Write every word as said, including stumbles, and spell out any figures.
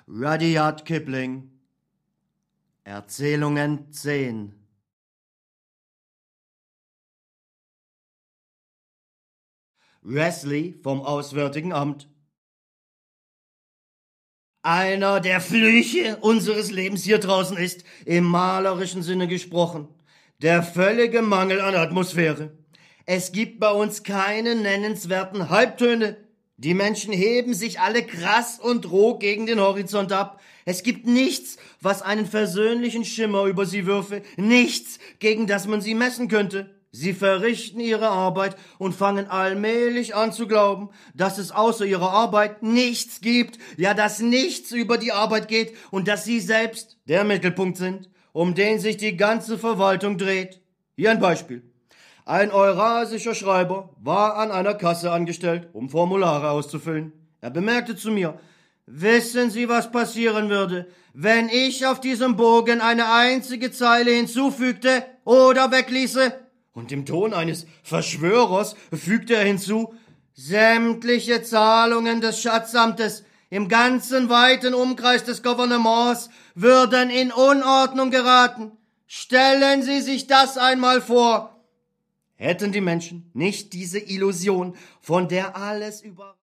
Rudyard Kipling. Erzählungen zehn. Wesley vom Auswärtigen Amt. Einer der Flüche unseres Lebens hier draußen ist, im malerischen Sinne gesprochen, der völlige Mangel an Atmosphäre. Es gibt bei uns keine nennenswerten Halbtöne. Die Menschen heben sich alle krass und roh gegen den Horizont ab. Es gibt nichts, was einen versöhnlichen Schimmer über sie würfe, nichts, gegen das man sie messen könnte. Sie verrichten ihre Arbeit und fangen allmählich an zu glauben, dass es außer ihrer Arbeit nichts gibt, ja, dass nichts über die Arbeit geht und dass sie selbst der Mittelpunkt sind, um den sich die ganze Verwaltung dreht. Hier ein Beispiel. Ein eurasischer Schreiber war an einer Kasse angestellt, um Formulare auszufüllen. Er bemerkte zu mir: Wissen Sie, was passieren würde, wenn ich auf diesem Bogen eine einzige Zeile hinzufügte oder wegließe? Und im Ton eines Verschwörers fügte er hinzu: Sämtliche Zahlungen des Schatzamtes im ganzen weiten Umkreis des Gouvernements würden in Unordnung geraten. Stellen Sie sich das einmal vor. Hätten die Menschen nicht diese Illusion, von der alles über